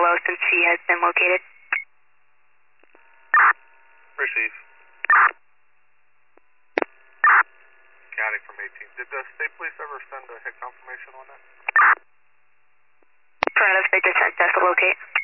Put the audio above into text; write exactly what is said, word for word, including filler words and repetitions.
well since she has been located. Receive. County from eighteen. Did the state police ever send a hit confirmation on that? Toronto State just sent us to locate.